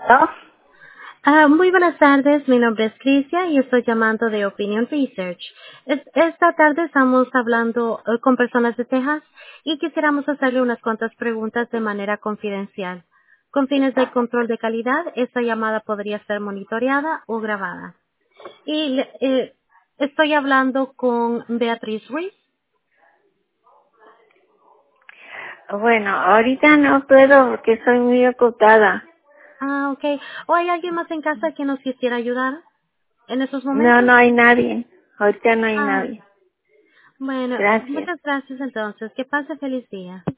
¿No? Muy buenas tardes, mi nombre es Crisia y estoy llamando de Opinion Research. Esta tarde estamos hablando con personas de Texas y quisiéramos hacerle unas cuantas preguntas de manera confidencial. Con fines de control de calidad, esta llamada podría ser monitoreada o grabada. Estoy hablando con Beatriz Ruiz. Bueno, ahorita no puedo porque soy muy ocupada. Ok. ¿O hay alguien más en casa que nos quisiera ayudar en esos No, momentos? no hay nadie. Ahorita no hay Ah, nadie. bueno, Gracias. muchas gracias entonces. Que pase feliz día.